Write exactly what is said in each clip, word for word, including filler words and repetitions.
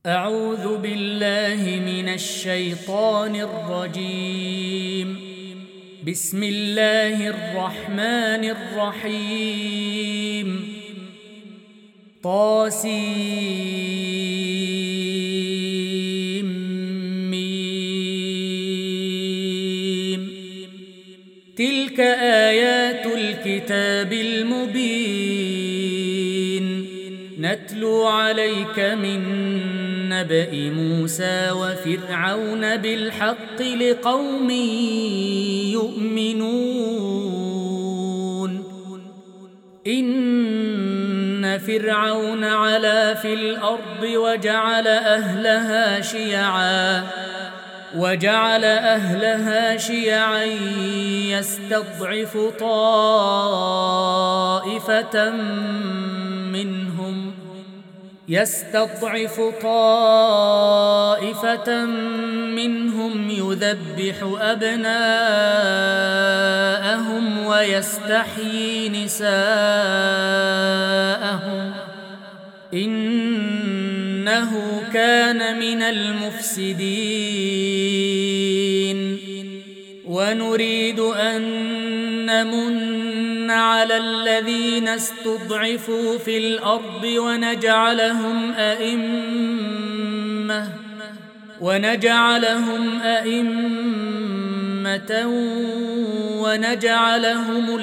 أعوذ بالله من الشيطان الرجيم. بسم الله الرحمن الرحيم. طاسيم ميم. تلك آيات الكتاب المبين. نتلو عليك من نبأ موسى وفرعون بالحق لقوم يؤمنون. إن فرعون علا في الأرض وجعل أهلها شيعا وجعل أهلها شيعا يستضعف طائفة منهم يستضعف طائفة منهم يذبح أبناءهم ويستحيي نساءهم إنه كان من المفسدين. ونريد أن نمن على الذين استضعفوا في الأرض ونجعلهم أئمة ونجعلهم أئمة ونجعلهم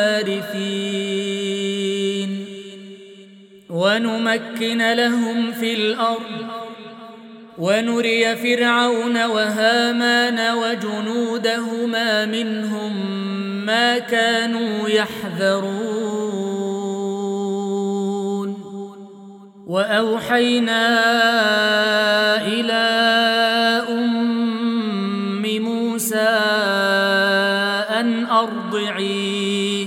الوارثين ونمكن لهم في الأرض ونري فرعون وهامان وجنودهما منهم ما كانوا يحذرون. وأوحينا إلى أم موسى أن أرضعيه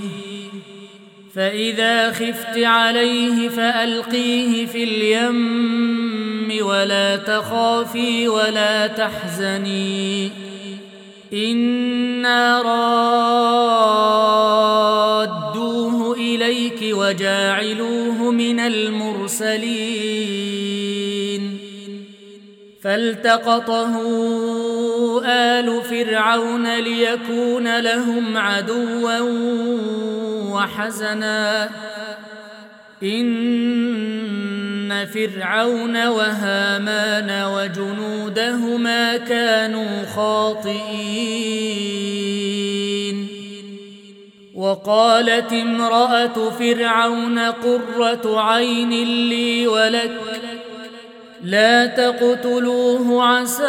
فإذا خفت عليه فألقيه في اليم ولا تخافي ولا تحزني إنا رادوه إليك وجاعلوه من المرسلين. فالتقطه آل فرعون ليكون لهم عدوا وحزنا إن فرعون وهامان وجنودهما كانوا خاطئين. وقالت امرأة فرعون قرة عين لي ولك لا تقتلوه عسى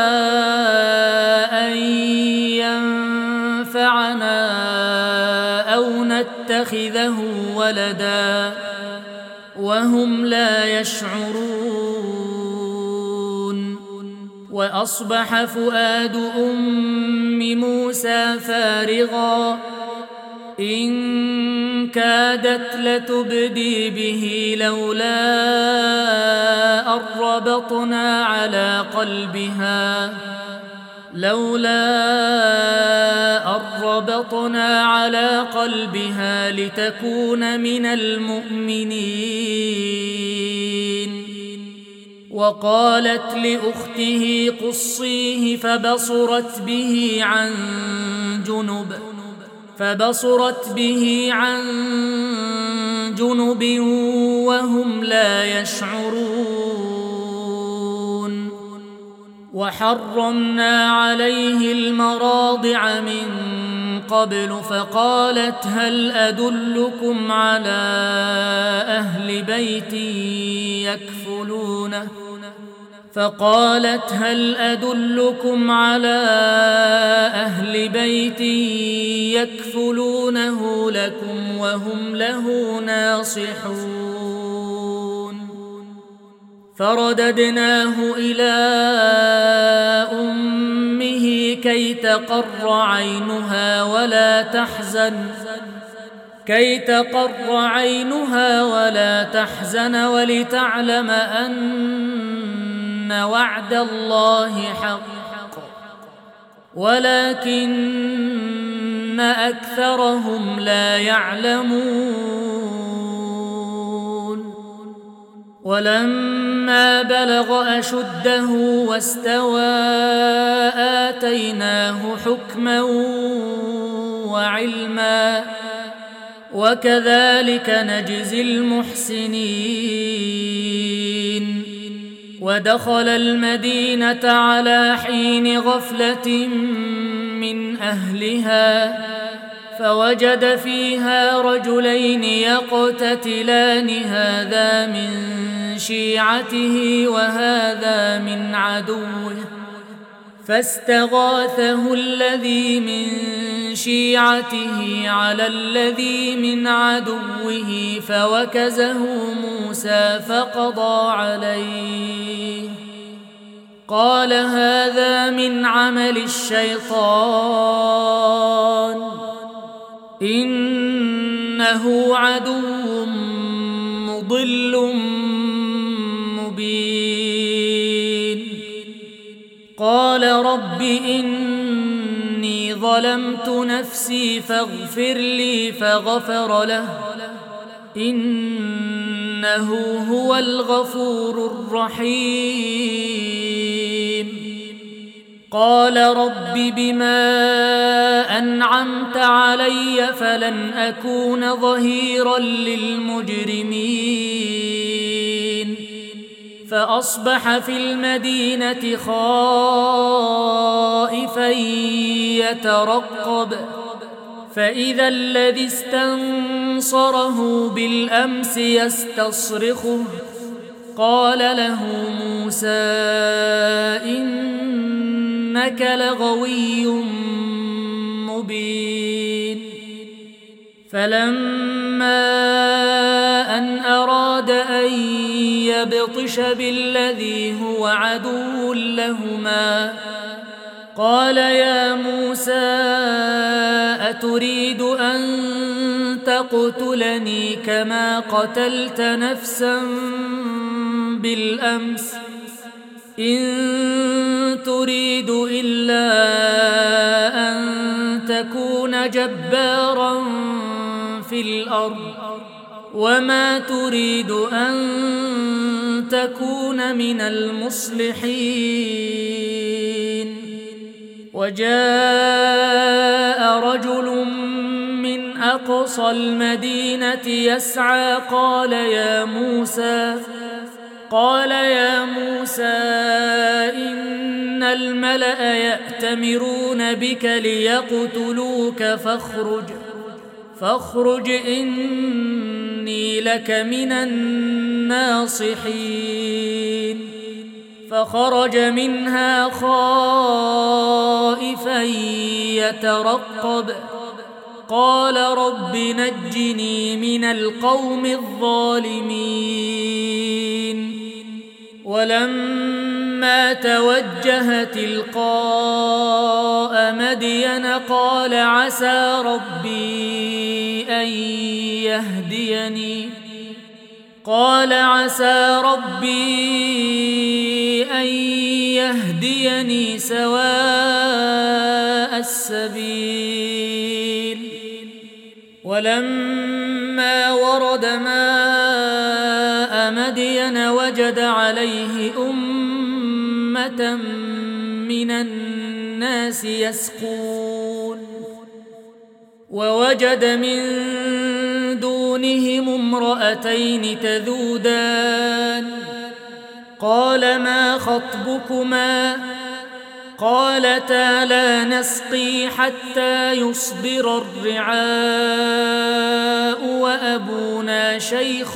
أن ينفعنا أو نتخذه ولدا وهم لا يشعرون. وأصبح فؤاد أم موسى فارغا إن كادت لتبدي به لولا أن ربطنا على قلبها لولا أن ربطنا على قلبها لتكون من المؤمنين. وقالت لأخته قصيه فبصرت به عن جنب فبصرت به عن جنب وهم لا يشعرون. وحرمنا عليه المراضع من قبل فقالت هل أدلكم على أهل بيت يكفلونه فقالت هل أدلكم على أهل بيت يكفلونه لكم وهم له ناصحون. فرددناه إلى أمه كي تقر عينها ولا تحزن كي تقر عينها ولا تحزن ولتعلم أن وعد الله حق ولكن أكثرهم لا يعلمون. ولما بلغ أشده واستوى آتيناه حكما وعلما وكذلك نجزي المحسنين. ودخل المدينة على حين غفلة من أهلها فوجد فيها رجلين يقتتلان هذا من شيعته وهذا من عدوه فاستغاثه الذي من شيعته على الذي من عدوه فوكزه موسى فقضى عليه قال هذا من عمل الشيطان إنه عدو مضل مبين. قال رب إني ظلمت نفسي فاغفر لي فغفر له إنه هو الغفور الرحيم. قال رب بما أنعمت علي فلن أكون ظهيرا للمجرمين. فأصبح في المدينة خائفا يترقب فإذا الذي استنصره بالأمس يستصرخه قال له موسى إنك لغوي مبين. فلما أن أراد أن يبطش بالذي هو عدو لهما قال يا موسى أتريد أن تقتلني كما قتلت نفسا بالأمس إن تريد إلا أن تكون جبارا في الأرض وما تريد أن تكون من المصلحين. وجاء رجل من أقصى المدينة يسعى قال يا موسى قال يا موسى إن الملأ يأتمرون بك ليقتلوك فاخرج فاخرج إني لك من الناصحين. فخرج منها خائفا يترقب قال رب نجني من القوم الظالمين. ولما توجه تلقاء مدين قال عسى ربي أن يهديني قال عسى ربي أن يهديني سواء السبيل. ولما ورد ماء مدين وجد عليه أمة من الناس يسقون ووجد من دونهم امرأتين تذودان قال ما خطبكما قالتا لا نسقي حتى يصدر الرعاء وأبونا شيخ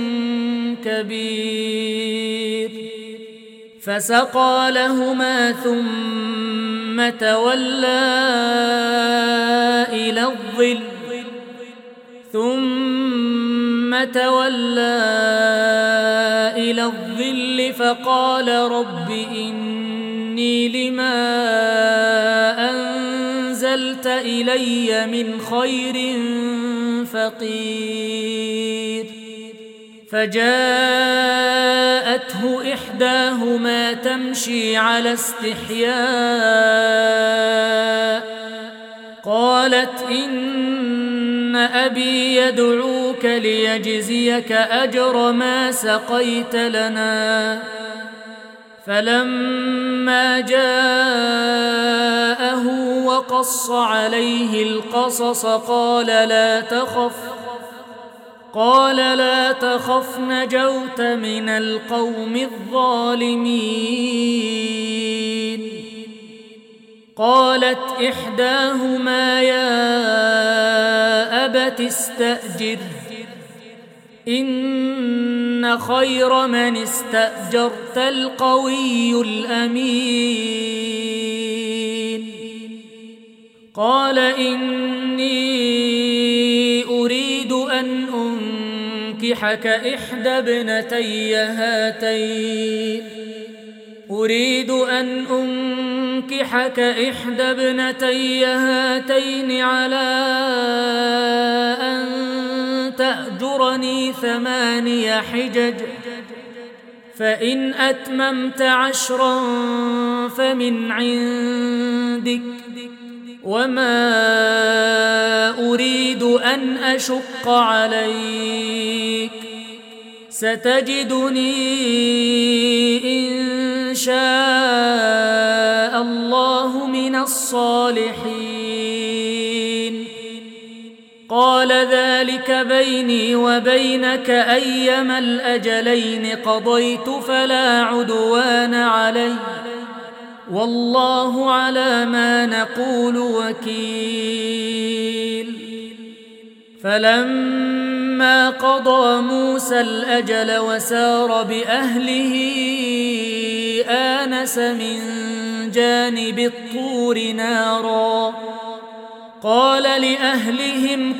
كبير. فسقى لهما ثم تولى إلى الظل ثم تولى إلى الظل فقال رب إني لما أنزلت إلي من خير فقير. فجاءته إحداهما تمشي على استحياء قالت إن أبي يدعوك ليجزيك أجر ما سقيت لنا. فلما جاءه وقص عليه القصص قال لا تخف قال لا تخف نجوت من القوم الظالمين. قالت إحداهما يا أبت استأجره إن خير من استأجرت القوي الأمين. قال إني أريد أن أنكحك إحدى ابنتي هاتين أريد أن أنكحك إحدى ابنتي هاتين على أن تأجرني ثماني حجج فإن أتممت عشرا فمن عندك وما أريد أن أشق عليك ستجدني إن شاء الله من الصالحين. قال ذلك بيني وبينك أيما الأجلين قضيت فلا عدوان علي والله على ما نقول وكيل. فلما قضى موسى الأجل وسار بأهله آنس من جانب الطور نارا قال لأهلهم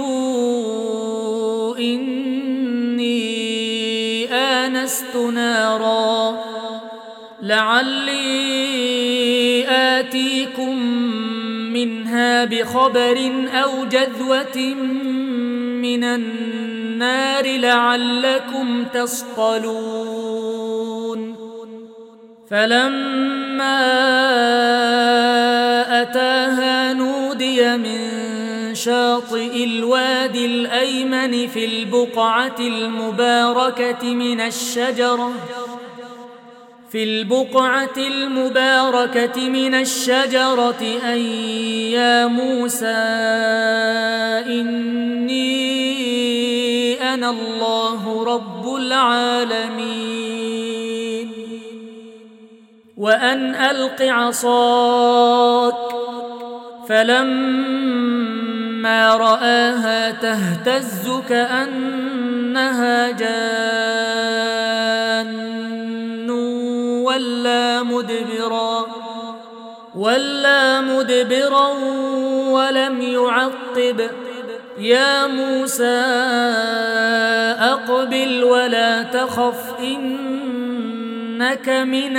كثوا إني آنست نارا لعلي آتيكم منها بخبر أو جذوة من النار لعلكم تصطلون. فلما أتاها نودي من شاطئ الوادي الأيمن في البقعة المباركة من الشجرة في البقعة المباركة من الشجرة أن يا موسى إني أنا الله رب العالمين وأن ألق عصاك. فلما رآها تهتز كأنها جان ولا مدبرا ولا مدبرا ولم يعقب يا موسى أقبل ولا تخف إنك من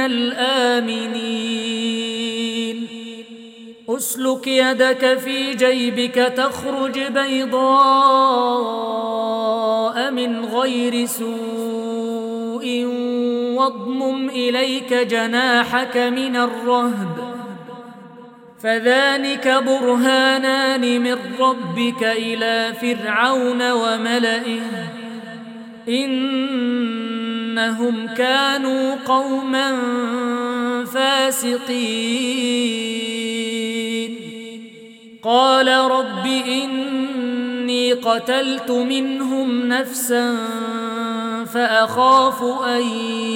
الآمنين. أسلك يدك في جيبك تخرج بيضاء من غير سوء واضمم إليك جناحك من الرهب فذلك برهانان من ربك إلى فرعون وملئه إنهم كانوا قوما فاسقين. قال رب إني قتلت منهم نفسا فأخاف أن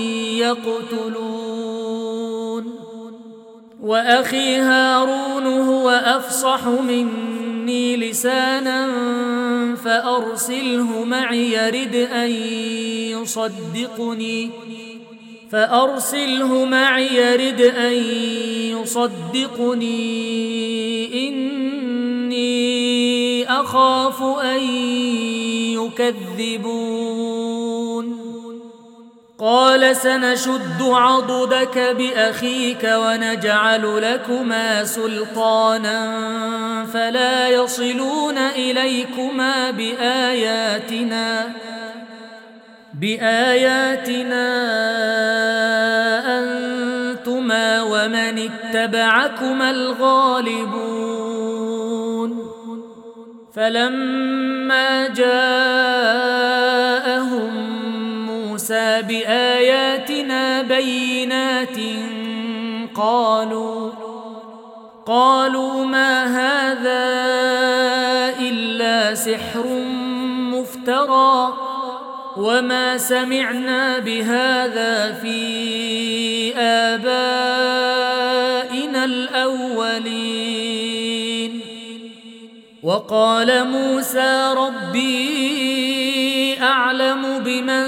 يقتلون وأخي هارون هو أفصح مني لسانا فأرسله معي يرد أن يصدقني فأرسله معي يرد أن يصدقني إني أخاف أن يكذبون. قال سنشد عضدك بأخيك ونجعل لكما سلطانا فلا يصلون إليكما بآياتنا بآياتنا أنتما ومن اتبعكما الغالبون. فلما جاءهم موسى بآياتنا بينات قالوا قالوا ما هذا إلا سحر مفترى وما سمعنا بهذا في آبائنا الأولين. وقال موسى ربي أعلم بمن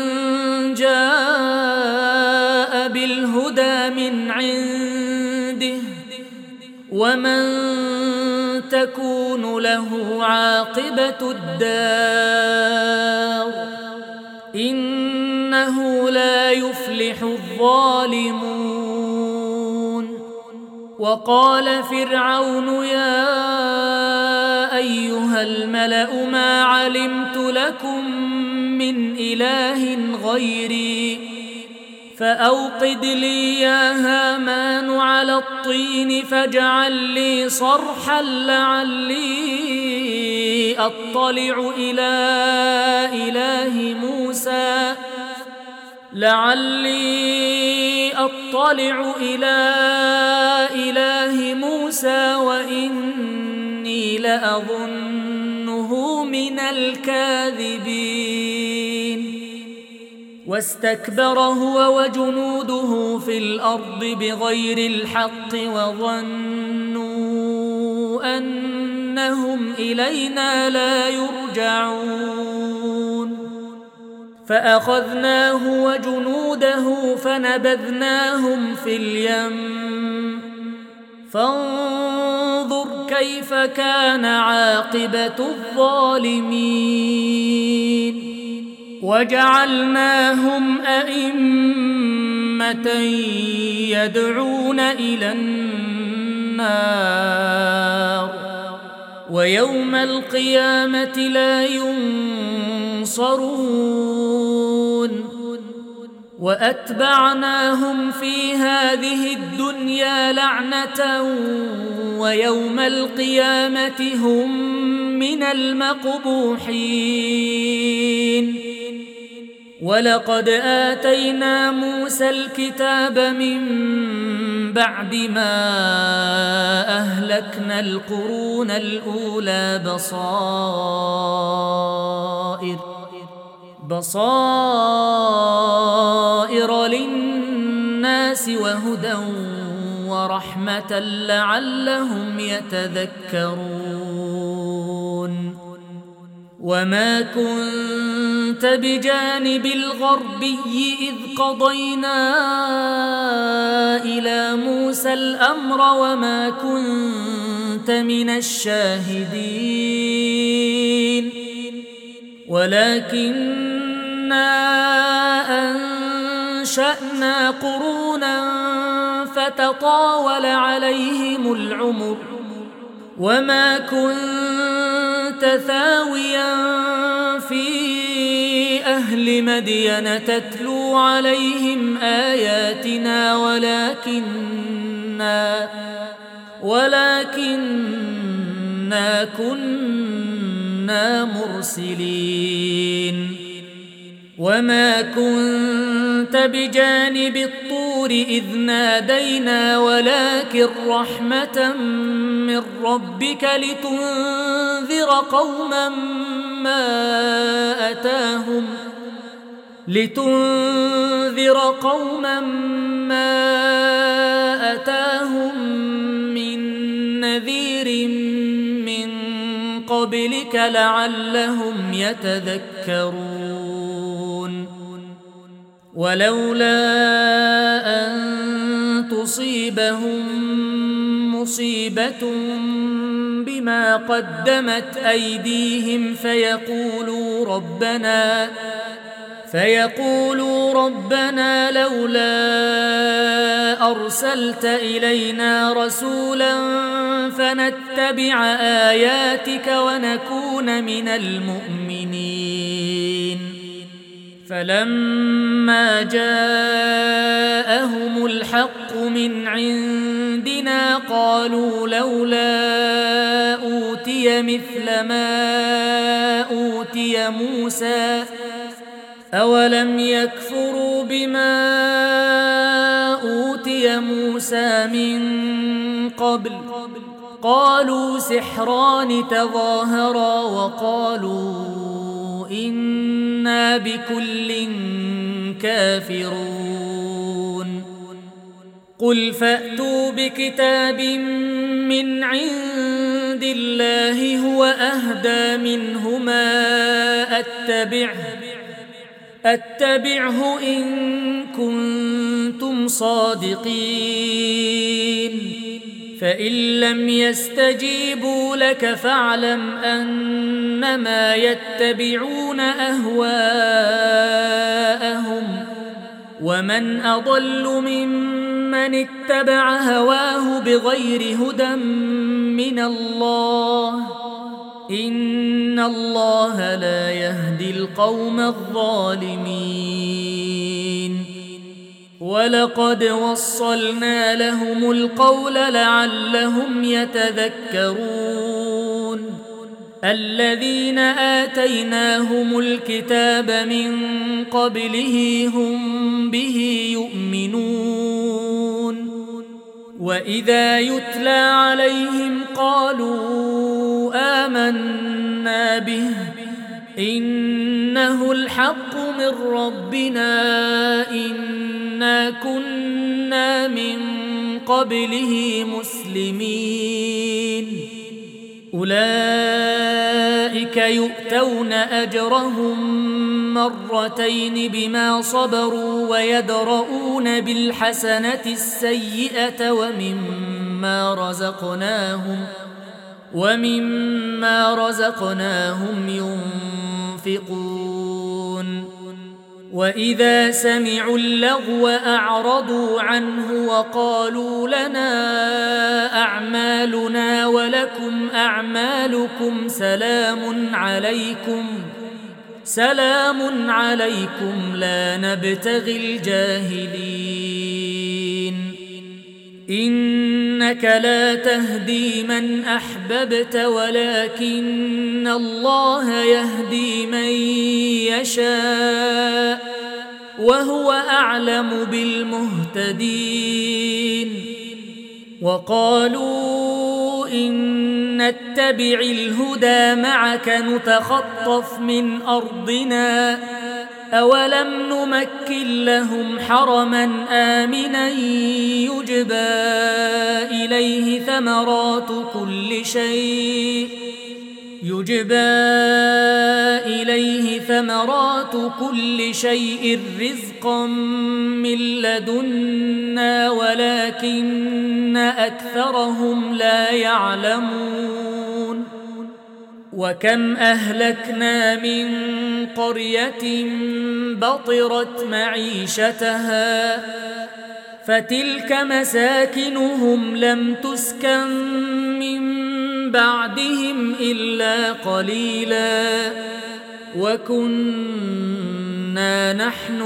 جاء بالهدى من عنده ومن تكون له عاقبة الدار إنه لا يفلح الظالمون. وقال فرعون يا أيها الملأ ما علمت لكم من إله غيري فأوقد لي يا هامان على الطين فاجعل لي صرحا لعلي أطلع إلى إله موسى لعلي أطلع إلى إله موسى وإني لأظنه من الكاذبين. واستكبر هو وجنوده في الأرض بغير الحق وظنوا أنهم إلينا لا يرجعون فأخذناه وجنوده فنبذناهم في اليم فانظر كيف كان عاقبة الظالمين. وجعلناهم أئمة يدعون إلى النار ويوم القيامة لا ينصرون. وأتبعناهم في هذه الدنيا لعنة ويوم القيامة هم من المقبوحين. ولقد آتينا موسى الكتاب من بعد ما أهلكنا القرون الأولى بصائر بصائر للناس وهدى ورحمة لعلهم يتذكرون. وما كنت بجانب الغربي إذ قضينا إلى موسى الأمر وما كنت من الشاهدين ولكننا أنشأنا قرونا فتطاول عليهم العمر وما كنت ثاويا في أهل مدين تتلو عليهم آياتنا ولكننا ولكننا كنا مرسلين. وما كنت بجانب الطور إذ نادينا ولكن رحمة من ربك لتنذر قوما ما أتاهم لتنذر قوما ما أتاهم من نذير من قبلك لعلهم يتذكرون. ولولا أن تصيبهم مصيبة بما قدمت أيديهم فيقولوا ربنا فيقولوا ربنا لولا أرسلت إلينا رسولا فنتبع آياتك ونكون من المؤمنين. فلما جاءهم الحق من عندنا قالوا لولا أوتي أوتي مثل ما أوتي موسى أولم يكفروا بما أوتي موسى من قبل قالوا سحران تظاهرا وقالوا إنا بكل كافرون قل فأتوا بكتاب من عند الله هو أهدى منهما أتبعه أتبعه إن كنتم صادقين فإن لم يستجيبوا لك فاعلم أنما يتبعون أهواءهم ومن أضل ممن اتبع هواه بغير هدى من الله إن الله لا يهدي القوم الظالمين ولقد وصلنا لهم القول لعلهم يتذكرون الذين آتيناهم الكتاب من قبله هم به يؤمنون وإذا يتلى عليهم قالوا آمنا به إنه الحق من ربنا إنا كنا من قبله مسلمين أولئك يؤتون أجرهم مرتين بما صبروا ويدرؤون بالحسنة السيئة ومما رزقناهم ومما رزقناهم ينفقون وإذا سمعوا اللغو أعرضوا عنه وقالوا لنا أعمالنا ولكم أعمالكم سلام عليكم سلام عليكم لا نبتغي الجاهلين إنك لا تهدي من أحببت ولكن الله يهدي من يشاء وهو أعلم بالمهتدين وقالوا إن نتبع الهدى معك نتخطف من أرضنا أولم نمكن لهم حرما آمنا يجبى إليه ثمرات كل شيء يجبى إليه ثمرات كل شيء رزقا من لدنا ولكن أكثرهم لا يعلمون وكم أهلكنا من قرية بطرت معيشتها فتلك مساكنهم لم تسكن من بعدهم إلا قليلا وكنا نحن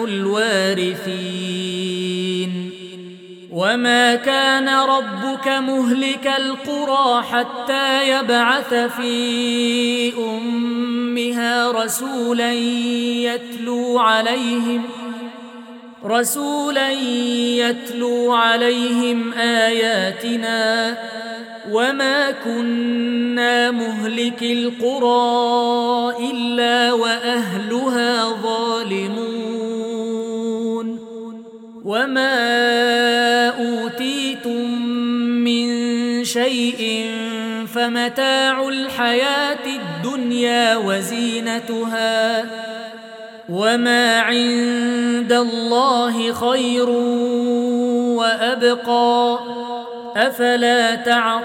الوارثين وما كان ربك مهلك القرى حتى يبعث في أمها رسولا يتلو عليهم رسولا يتلو عليهم آياتنا وما كنا مهلك القرى إلا وأهلها ظالمون وما أوتيتم من شيء فمتاع الحياة الدنيا وزينتها وما عند الله خير وأبقى أفلا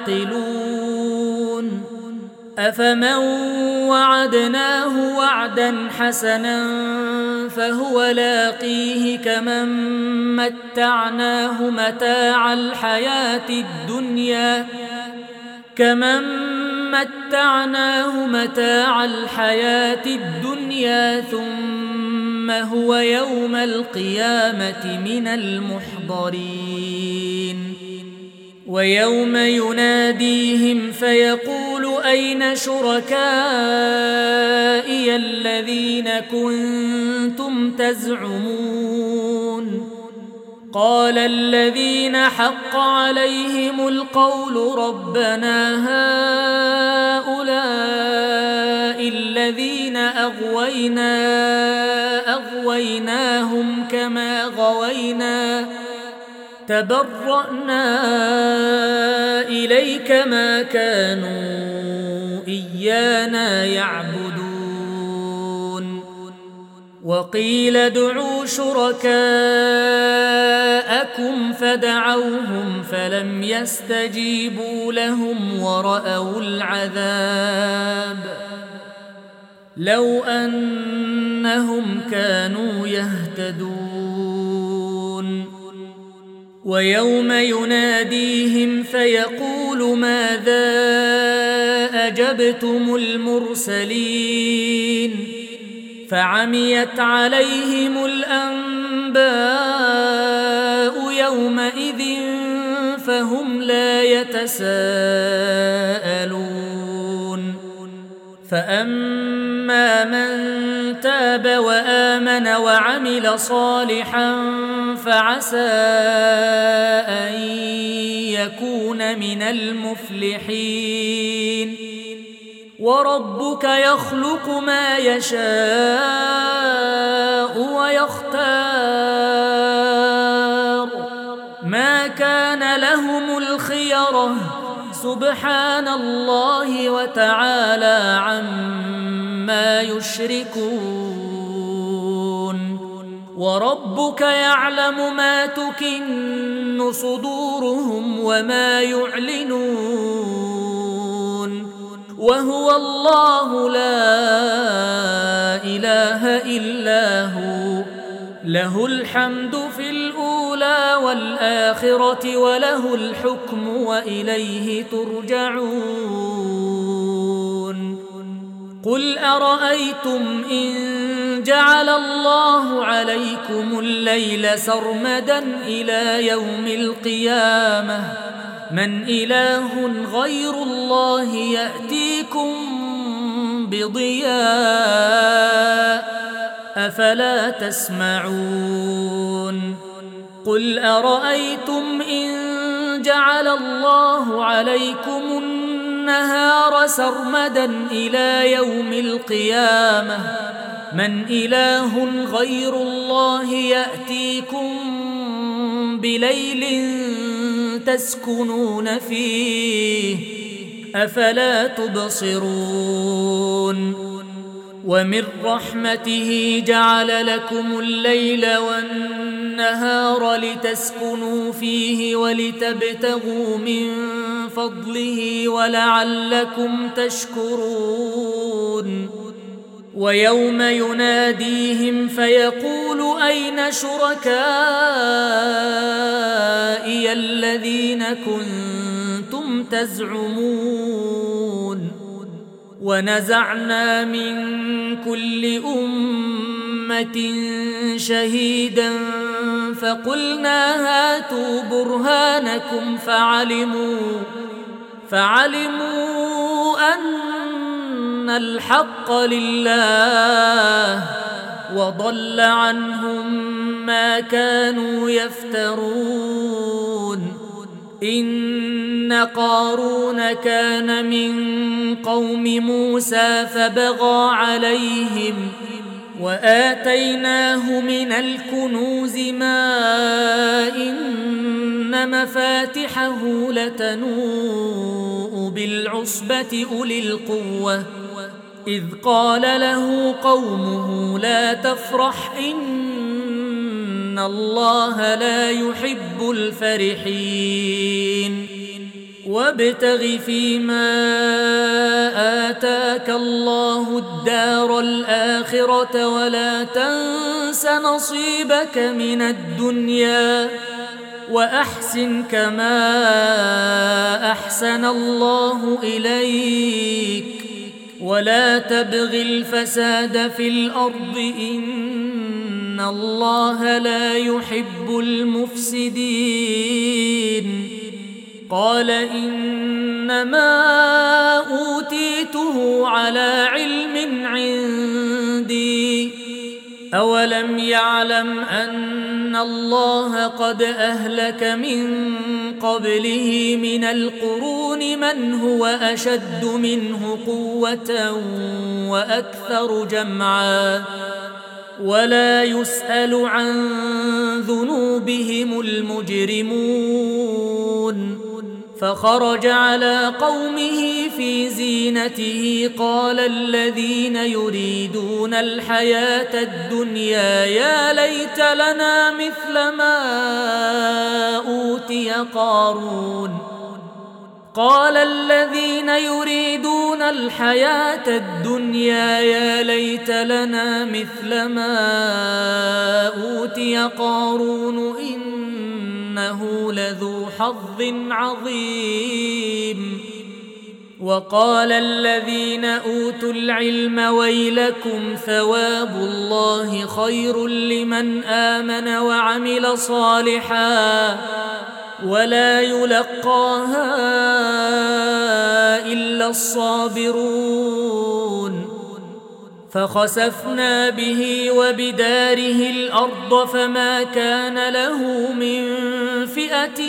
تعقلون أفمن وعدناه وعدا حسنا فهو لاقيه كمن متعناه متاع الحياة الدنيا كمن متعناه متاع الحياة الدنيا ثم هو يوم القيامة من المحضرين ويوم يناديهم فيقول أين شركائي الذين كنتم تزعمون قال الذين حق عليهم القول ربنا هؤلاء الذين أغوينا أغويناهم كما غوينا تبرأنا إليك ما كانوا إيانا يعبدون وقيل ادعوا شركاءكم فدعوهم فلم يستجيبوا لهم ورأوا العذاب لو أنهم كانوا يهتدون ويوم يناديهم فيقول ماذا أجبتم المرسلين فعميت عليهم الأنباء يومئذ فهم لا يتساءلون فأما من تاب وآمن وعمل صالحا فعسى أن يكون من المفلحين وربك يخلق ما يشاء ويختار ما كان لهم الخيرة سبحان الله وتعالى عما يشركون وربك يعلم ما تكن صدورهم وما يعلنون وهو الله لا إله إلا هو له الحمد في الأولى والآخرة وله الحكم وإليه ترجعون قل أرأيتم إن جعل الله عليكم الليل سرمدا إلى يوم القيامة من إله غير الله يأتيكم بضياء أفلا تسمعون قل أرأيتم إن جعل الله عليكم النهار سرمدا إلى يوم القيامة من إله غير الله يأتيكم بليل تسكنون فيه أفلا تبصرون ومن رحمته جعل لكم الليل والنهار لتسكنوا فيه ولتبتغوا من فضله ولعلكم تشكرون ويوم يناديهم فيقول أين شركائي الذين كنتم تزعمون ونزعنا من كل أمة شهيدا فقلنا هاتوا برهانكم فعلموا فعلموا أن الحق لله وضل عنهم ما كانوا يفترون إن قارون كان من قوم موسى فبغى عليهم وآتيناه من الكنوز ما إن مفاتحه لتنوء بالعصبة أولي القوة إذ قال له قومه لا تفرح إن الله لا يحب الفرحين وابتغ فيما آتاك الله الدار الآخرة ولا تنس نصيبك من الدنيا وأحسن كما أحسن الله إليك ولا تبغ الفساد في الأرض إن الله لا يحب المفسدين قال إنما أوتيته على علم عندي أولم يعلم أن الله قد أهلك من قبله من القرون من هو أشد منه قوة وأكثر جمعا ولا يسأل عن ذنوبهم المجرمون فخرج على قومه في زينته قال الذين يريدون الحياة الدنيا يا ليت لنا مثل ما أوتي قارون قال الذين يريدون الحياة الدنيا يا ليت لنا مثل ما أوتي قارون إنه لذو حظ عظيم وقال الذين أوتوا العلم ويلكم ثواب الله خير لمن آمن وعمل صالحا ولا يلقاها إلا الصابرون فخسفنا به وبداره الأرض فما كان له من فئة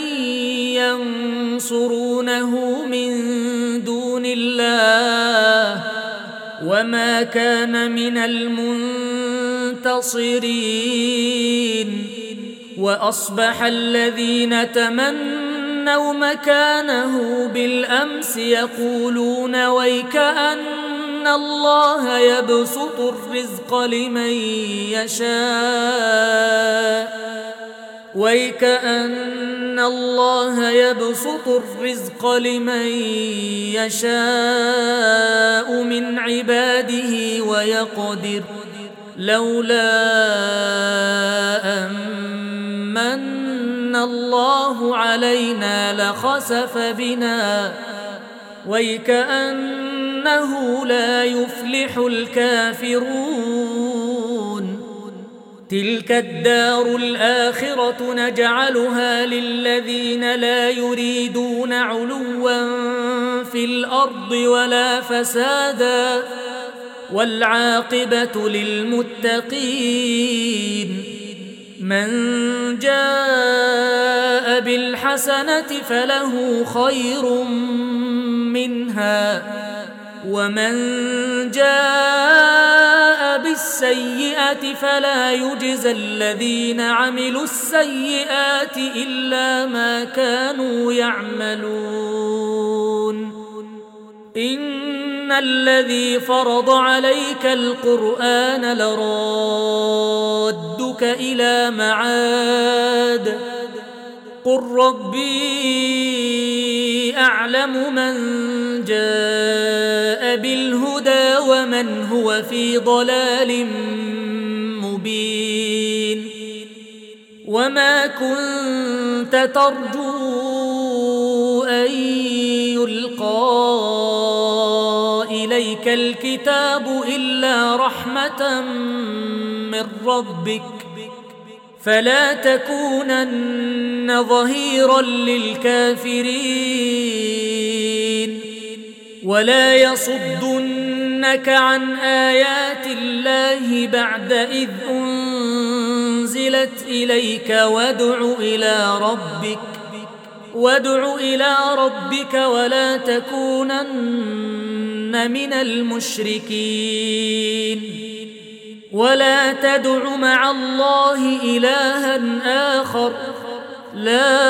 ينصرونه من دون الله وما كان من المنتصرين وأصبح الذين تمنوا مكانه بالأمس يقولون ويكأن الله يبسط الرزق لمن يشاء ويكأن الله يبسط الرزق لمن يشاء من عباده ويقدر لولا أمن الله علينا لخسف بنا ويكأنه لا يفلح الكافرون تلك الدار الآخرة نجعلها للذين لا يريدون علوا في الأرض ولا فسادا والعاقبة للمتقين من جاء بالحسنة فله خير منها ومن جاء بالسيئة فلا يجزى الذين عملوا السيئات إلا ما كانوا يعملون إن الذي فرض عليك القرآن لرادك إلى معاد قل ربي أعلم من جاء بالهدى ومن هو في ضلال مبين وما كنت ترجو أن يلقى إليك الكتاب إلا رحمة من ربك فلا تكونن ظهيرا للكافرين ولا يصدنك عن آيات الله بعد إذ أنزلت إليك وادع إلى ربك وادع إلى ربك ولا تكونن من المشركين ولا تدع مع الله إلها آخر لا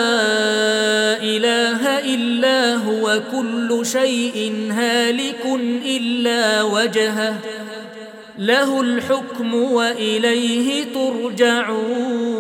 إله إلا هو كل شيء هالك إلا وجهه له الحكم وإليه ترجعون